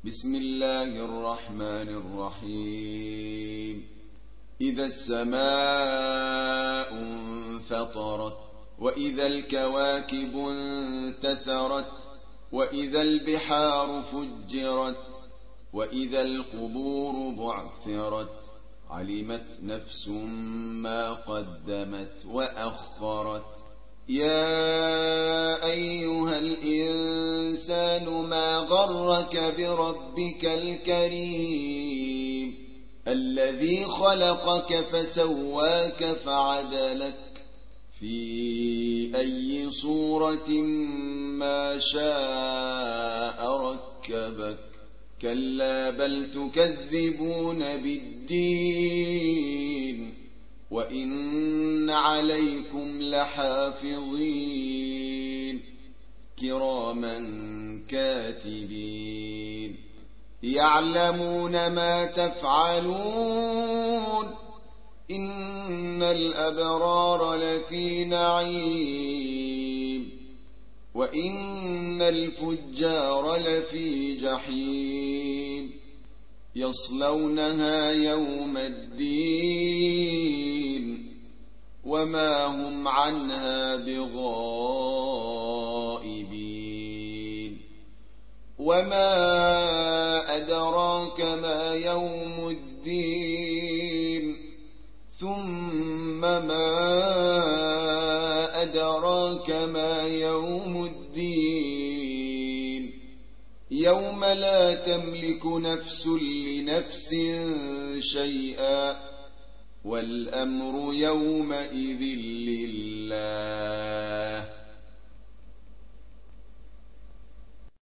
بسم الله الرحمن الرحيم. إذا السماء انفطرت، وإذا الكواكب انتثرت، وإذا البحار فجرت، وإذا القبور بعثرت، علمت نفس ما قدمت وأخرت. يا أيها الإنسان ما غرك بربك الكريم الذي خلقك فسواك فعدلك في أي صورة ما شاء ركبك. كلا بل تكذبون بالدين وإن عليكم لحافظين كراما كاتبين يعلمون ما تفعلون. إن الأبرار لفي نعيم وإن الفجار لفي جحيم يصلونها يوم الدين وما هم عنها بغائبين. وما أدراك ما يوم الدين ثم ما أدراك ما يوم الدين يوم لا تملك نفس لنفس شيئا والأمر يومئذ لله.